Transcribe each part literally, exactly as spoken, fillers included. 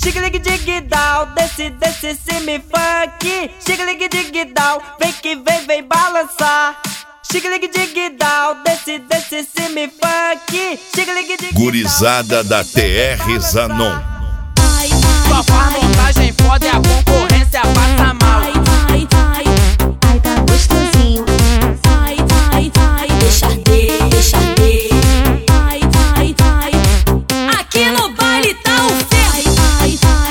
Xique-ligue-dig-down, desce, desce, esse me funk. Xique-ligue-dig-down, vem que vem, vem balançar. Xique-ligue-dig-down, desce, desce, esse me funk. Xique-ligue-dig-down. Gurizada da T R Zanon. Só faz montagem foda e a concorrência passa mal. Ai, ai, ai, ai, tá gostosinho. Ai, ai, ai, deixa arder, deixa arder. Ai, ai, ai, aqui no baile tá o ferro. Ai, ai,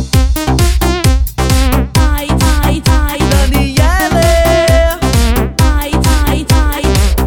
ai, ai, ai, ai, Daniele. ai, ai, ai,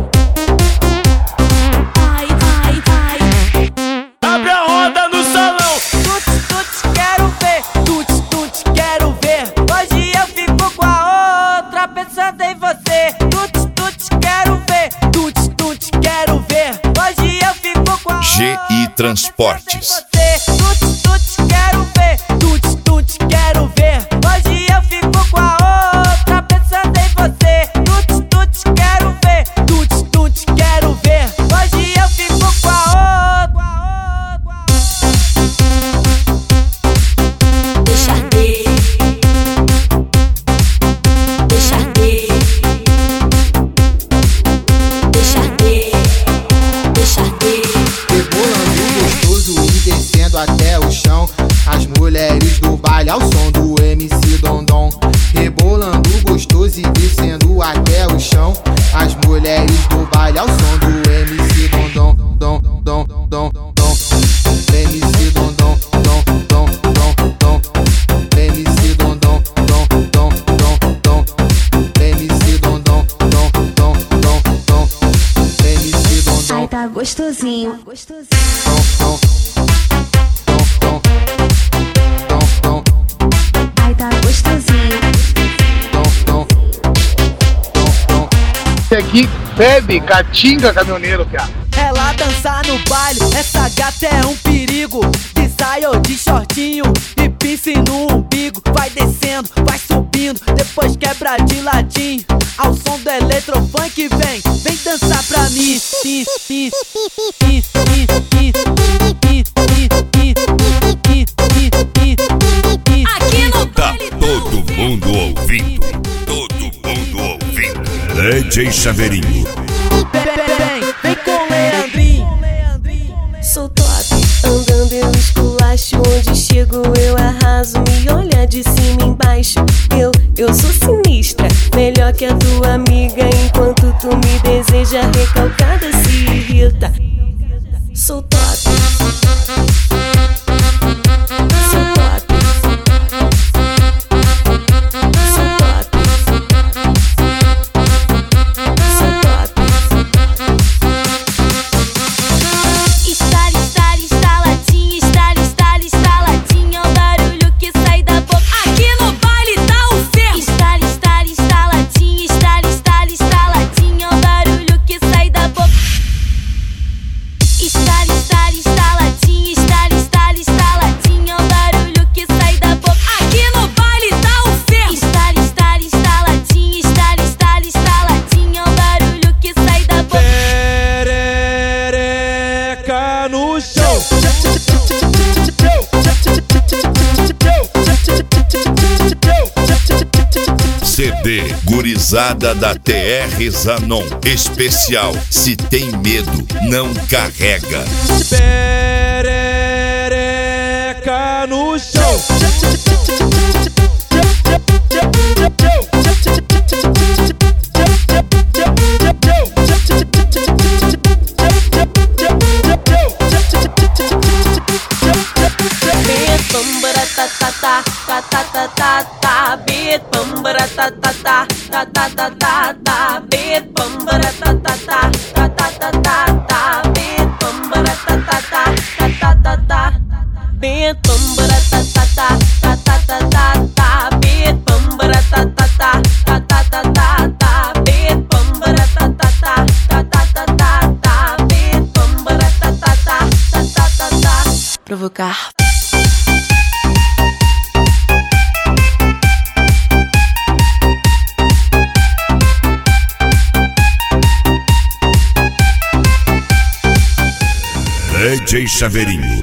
ai, ai, ai. Abre a roda no salão. Tuts, tuts, quero ver. Tuts, tuts, quero ver. Hoje eu fico com a outra pensando em você. Tuts, tuts, quero ver. Tuts, tuts, quero ver. Hoje eu fico com a outra G I Transportes. Tuts, tuts, quero ver. Tuts, tuts, quero ver. Hoje eu fico com a outra pensando em você. Tuts, tuts, quero ver. Tuts, tuts, quero ver. Hoje eu fico com a outra. Deixa arder, deixa arder, deixa arder, deixa arder. Rebolando gostoso e descendo até o chão. As mulheres do baile ao som do M C Dondon. Rebolando gostoso e descendo até o chão. As mulheres do baile ao som do M C Dondon. Dom, dom, dom, dom. M C Dondon, dom, dom, dom, dom. M C Dondon, dom, dom, dom, dom. M C Dondon, dom, dom, dom, dom. M C Dondon. Ai, tá gostosinho, gostosinho. Ai, tá gostosinho. Esse aqui bebe, catinga caminhoneiro, cara. Ela dança no baile, essa gata é um perigo. De saia ou de shortinho e pince no umbigo. Vai descendo, vai subindo, depois quebra de ladinho. Ao som do eletrofunk vem, vem dançar pra mim. I, I, I, I, I, I, I, I, I, I, I. Aqui no Tá baile todo mundo ouvindo. Todo mundo ouvindo. D J Chaveirinho. Vem, vem, vem com Leandrinho. sou top, andando eu esculacho. Onde chego eu arraso, me olha de cima embaixo. Eu, eu sou sinistra, melhor que a tua amiga. Enquanto tu me deseja, recalcada se irrita. Sou top. C D Gurizada da T R Zanon. Especial Se Tem Medo, Não Carrega. Perereca no chão. Beat bum ba da ta ta ta ta ta ta ta ta beat bum ba da ta ta ta ta ta ta ta ta beat bum ba da ta ta ta ta ta ta ta beat bum ba da ta ta ta ta ta ta ta ta beat bum ba da ta ta ta ta ta ta ta ta beat bum ba da ta ta ta ta ta ta ta ta beat bum ba da ta ta ta ta ta ta ta. Provocar. D J Chaveirinho.